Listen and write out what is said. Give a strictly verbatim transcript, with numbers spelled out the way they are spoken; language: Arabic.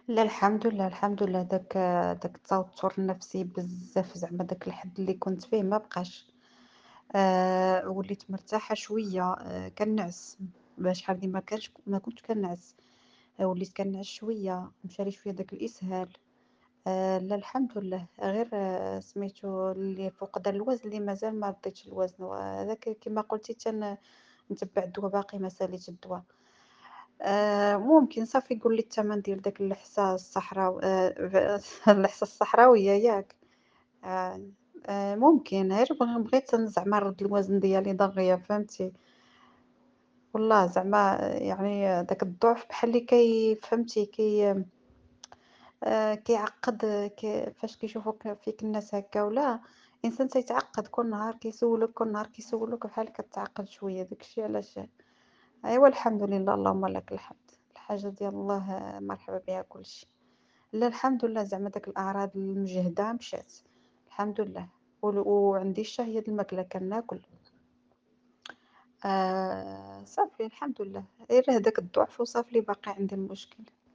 لا الحمد لله، الحمد لله داك داك التوتر النفسي بزاف زعما داك الحد اللي كنت فيه ما بقاش. آآ وليت مرتاحة شوية، آآ كنعس، بقى شحال هادي ما كانش ما كنتش كنعس، آآ وليت كنعس شوية، مشى لي شوية داك الإسهال. آآ لا الحمد لله، غير آه، سميتو اللي فقدان الوزن اللي مازال ما رديتش الوزن، وهذاك كيما قلتِ تن نتبع الدوا باقي ما ساليتش الدوا. آآ ممكن صافي قُل لي الثمن ديال داك اللحسة الصحراو آآ اللحسة الصحراوية ياك؟ آه، آآ ممكن غير بغ بغيت ن زعما نرد الوزن ديالي دغيا فهمتي؟ والله زعما يعني داك الضعف بحال اللي كي فهمتي كي آآ كيعقّد ك فاش كيشوفوك فيك الناس هاكا ولا، الإنسان تيتعقّد كل نهار كيسولك، كل نهار كيسولوك بحال كتعقّد شوية، داك الشي علاش أيوا الحمد لله اللهم لك الحمد، الحاجة ديال الله مرحبا بها كلشي. لا الحمد لله زعما داك الأعراض المجهدة مشات، الحمد لله. ول وعندي الشهية د الماكلة كناكل. آآ صافي الحمد لله، غير هداك الضعف وصافي اللي باقي عندي المشكل.